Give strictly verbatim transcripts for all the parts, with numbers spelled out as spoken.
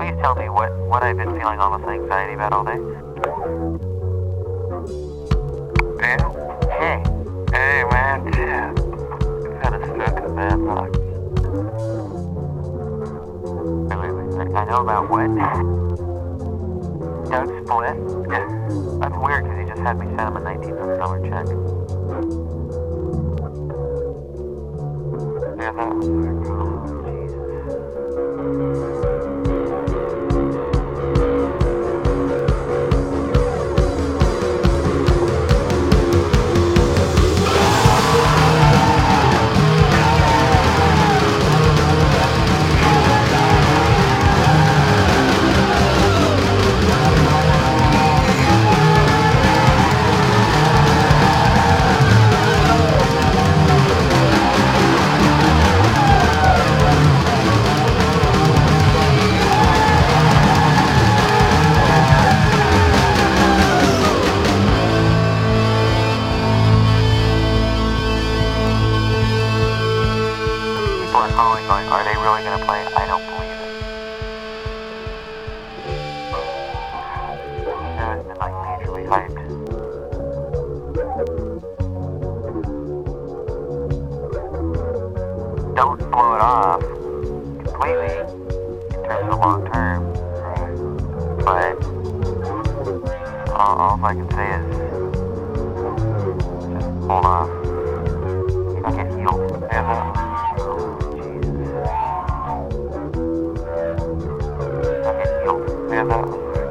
please tell me what, what I've been feeling almost anxiety about all day? Dan? Hey. Hey, man. Yeah. I've had a stroke of bad luck. Wait, wait, wait. I know about what? Doug split? Yeah. That's weird because he just had me send him a nineteenth of summer check. Yeah, that was weird. Oh, going, are they really going to play? I don't believe it. That has been like majorly hyped. Don't blow it off completely in terms of long term. But all, all I can say is just hold off. You don't get healed. Yeah. Yeah, that was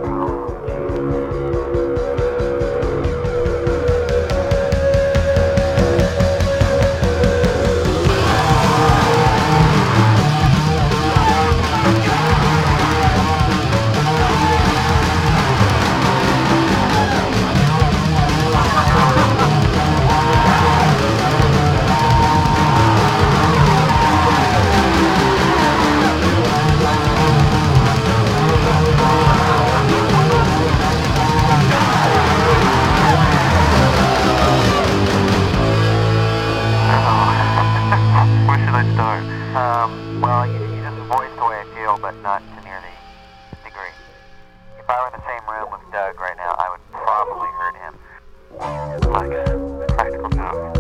Um, well, you, you just voiced the way I feel, but not to near the degree. If I were in the same room with Doug right now, I would probably hurt him. Like a practical joke.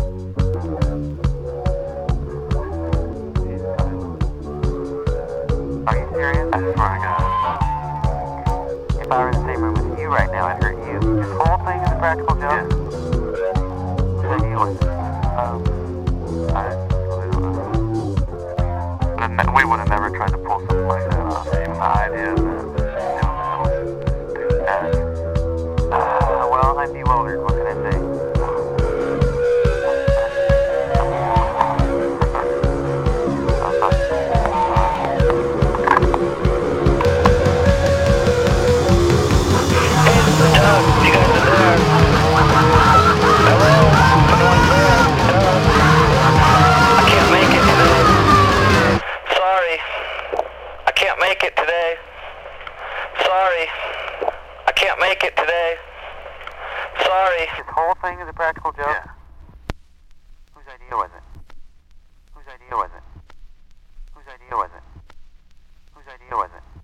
Are you serious? I swear to God. If I were in the same room with you right now, I'd hurt you. This whole thing is a practical joke? Whose idea was it? Um, I... We would have never tried to pull something like that off. Even the idea of that. Uh, well, I'm bewildered. What can I say? You guys are there. Hello? Someone's there? I can't make it today. Sorry. I can't make it today. Sorry. I can't make it today. Sorry. This whole thing is a practical joke? Yeah. Whose idea was it? Whose idea was it? Whose idea was it? Whose idea was it?